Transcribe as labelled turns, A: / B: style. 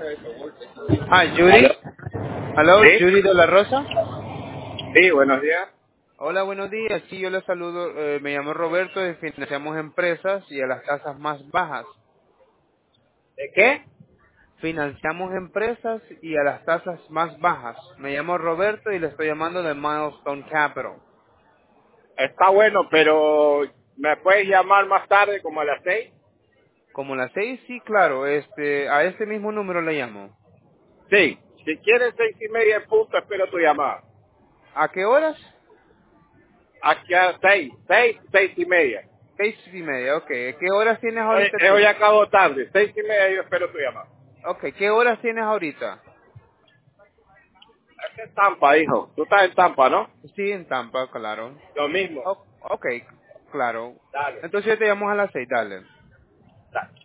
A: Hi,
B: ¿Aló?
A: Judy. Hello,
B: ¿Sí?
A: Judy de la Rosa.
B: Sí, buenos días.
A: Hola, buenos días. Sí, yo les saludo. Me llamo Roberto y financiamos empresas y a las tasas más bajas.
B: ¿De qué?
A: Financiamos empresas y a las tasas más bajas. Me llamo Roberto y le estoy llamando de Milestone Capital.
B: Está bueno, pero ¿me puedes llamar más tarde, como a las 6?
A: Como las 6, sí, claro. A este mismo número le llamo.
B: Sí. Si quieres 6:30 en punto, espero tu llamada.
A: ¿A qué horas?
B: Aquí a 6, 6:30.
A: 6:30, ok. ¿Qué horas tienes
B: Hoy,
A: ahorita
B: hoy
A: tú?
B: acabo tarde. 6:30 yo espero tu llamada.
A: Ok, ¿qué horas tienes ahorita?
B: Es en Tampa, hijo. Tú estás en Tampa, ¿no?
A: Sí, en Tampa, claro.
B: Lo mismo.
A: Ok, claro.
B: Dale.
A: Entonces yo te llamo a las 6, dale.
B: Dale.